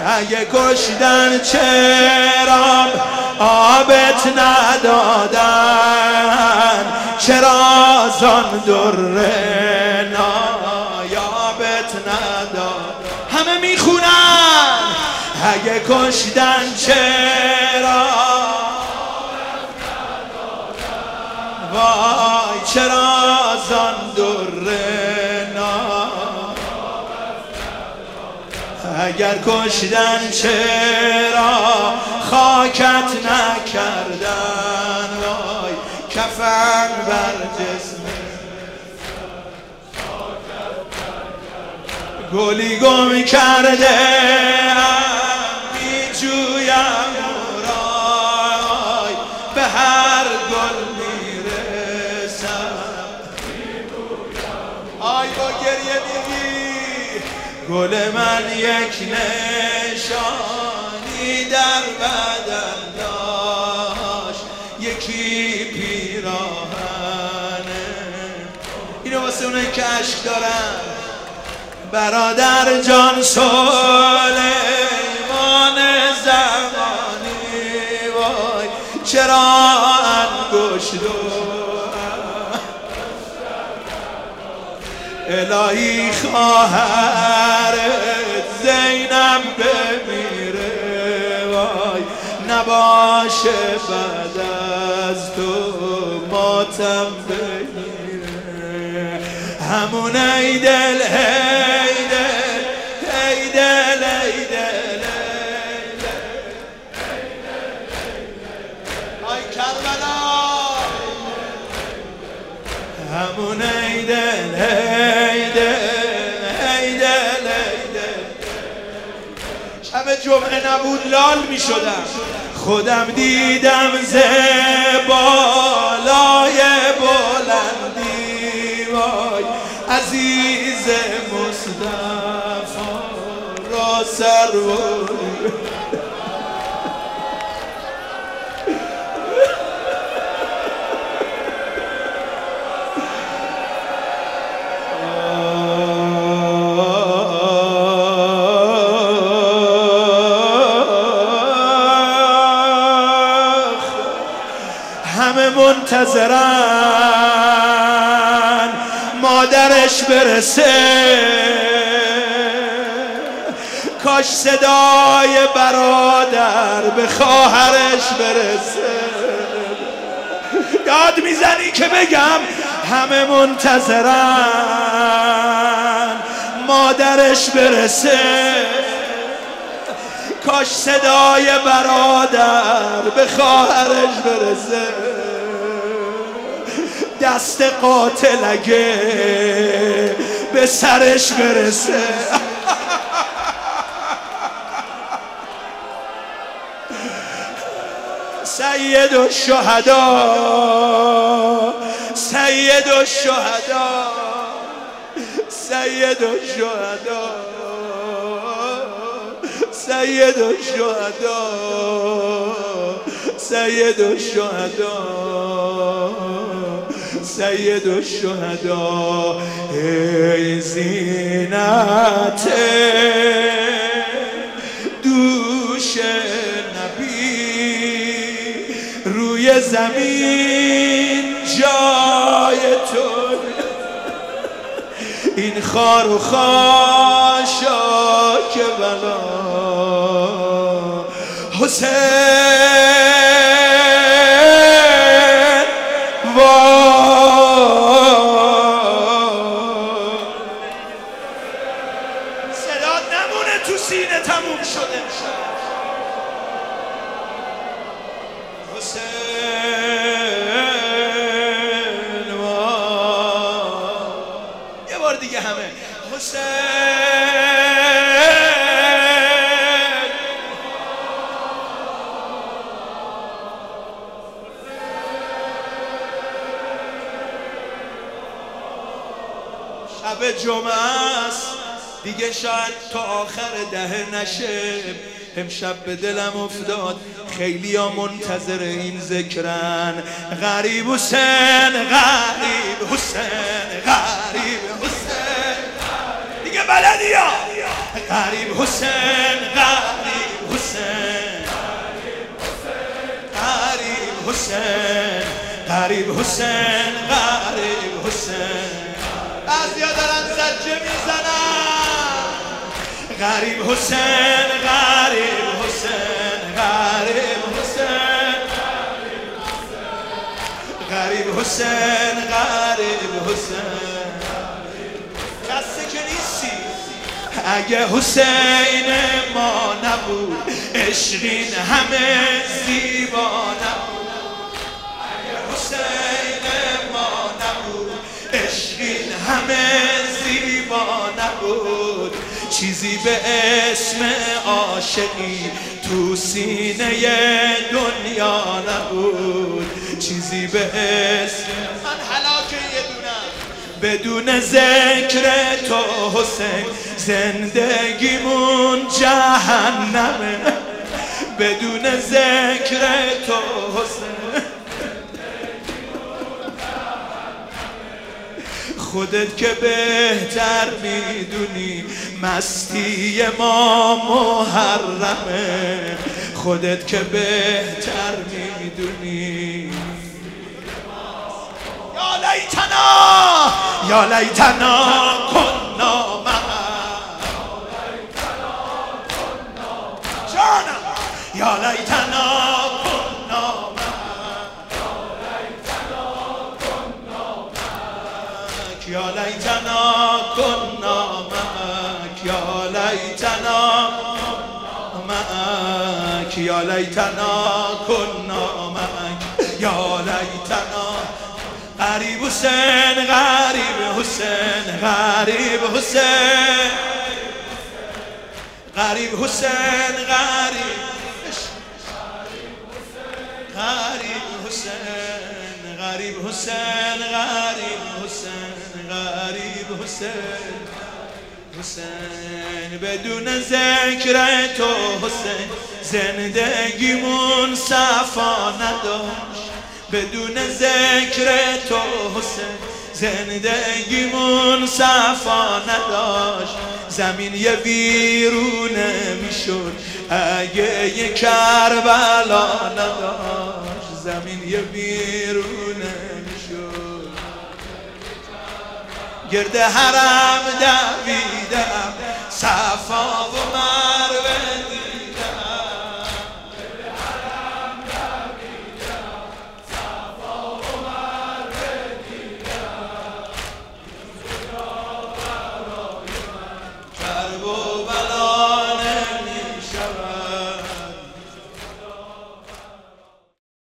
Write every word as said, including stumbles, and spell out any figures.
اگه کشتن چرا آبت ندادن، چرا زان در نایابت ندادن. همه میخونن اگه کشتن چرا، وای چرا زان در اگر کشتن چرا خاکت نکردن، وای کفن بر جسم گلی گم کرده می جویم رای، به هر گل میرسم آی با گریه میگی گل من یک نشانی در بدن داشت، یکی پیراهنه. اینو واسه اونایی که عشق دارن. برادر جان سلیمان زمانی، وای چرا انگشت الهی خواهرت زینب بمیره، وای نباشه بعد از تو ماتم بگیره. همون ای دل ای دل ای دل ای دل ای کربلا، همون ای دل ای دل ای دل ای دل. شب جمعه نبود لال می شدم، خودم دیدم ز بالای بلندی، وای عزیز مصطفی را سروری. همه منتظرن مادرش برسه، کاش صدای برادر به خواهرش برسه. یاد میزنی که بگم همه منتظرن مادرش برسه، کاش صدای برادر به خواهرش برسه. دست قاتل اگه به سرش برسه، سید الشهدا سید الشهدا سید الشهدا سید الشهدا سید الشهدا سید الشهدا. ای زینت دوش نبی، روی زمین جای تو، این خار و خاشاک بلا حسین صداد نمونه تو سینه تموم شده حسین یه بار دیگه همه حسین شب جمعه است دیگه، شاید تا آخر دهه نشه. امشب به دلم افتاد خیلی ها منتظر این ذکرن. غریب حسین غریب حسین غریب حسین دیگه بلدی ها. غریب حسین غریب غریب حسین غریب حسین بعضیا دارن زجه میزنن غریب حسین غریب حسین غریب حسین غریب حسین غریب حسین کسی که نیستی اگه حسین ما نبود عشقین همه زیبا نبود اگه حسین ما نبود عشقین همه زیبا نبود چیزی به اسم عاشقی تو سینه دنیا نبود چیزی به اسم من هلاکه یه دونم بدون ذکر تو حسین زندگیمون جهنمه بدون ذکر تو حسین خودت که بهتر میدونی مستی ما محرمه خودت که بهتر میدونی یا لیتنا یا لیتنا کنا جانم یا لیتنا کنا یا لیتنا کنا معک یا لیتنا معک یا لیتنا کنا معک یا لیتنا غریب حسین غریب حسین غریب حسین غریب حسین غریب غریب حسین غریب حسین غریب حسین غریب حسین حسین بدون ذکر تو حسین زندگیمون صفا نداشت بدون ذکر تو حسین زندگیمون صفا نداشت زمین یه ویرونه میشد اگه یه کربلا نداشت زمین یه ویرونه میشد گرد حرم دویدم